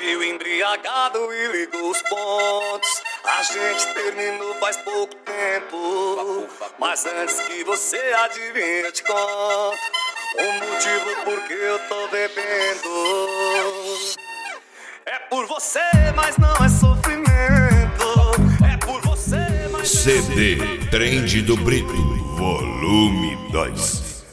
viu embriagado e ligou os pontos. A gente terminou faz pouco tempo, mas antes que você adivinhe eu te conto o motivo por que eu tô bebendo. É por você, mas não é sofrimento. É por você, mas CD Trend do Brito, volume 2.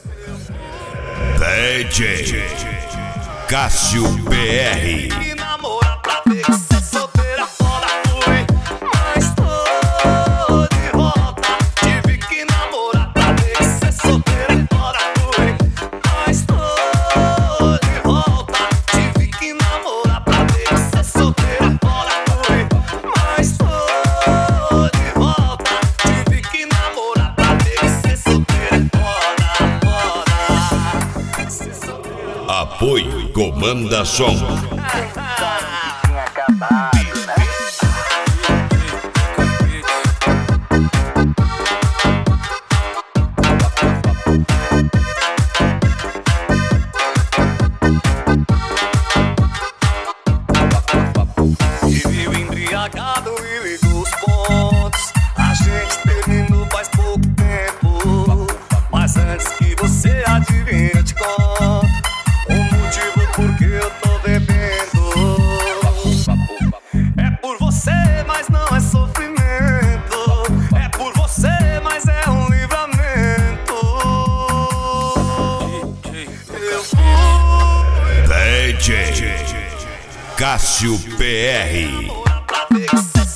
DJ Cássio PR. que namorar pra ver que cê solteira fora fui, mas tô de volta. Tive que namorar pra ver que cê solteira fora fui, mas tô de volta. Tive que namorar pra ver que cê solteira fora fui, mas tô de volta. Tive que namorar pra ver que cê solteira fora, fora. Cê solteira. Apoio Comanda Som. Tinha acabado, né? E viu embriagado e ligou os pontos. A gente terminou faz pouco tempo, mas antes que você adivinhe eu te conto o motivo por que eu tô bebendo. É por você, mas não é sofrimento. É por você, mas é um livramento. Eu fui DJ Cássio PR. pra ver que cê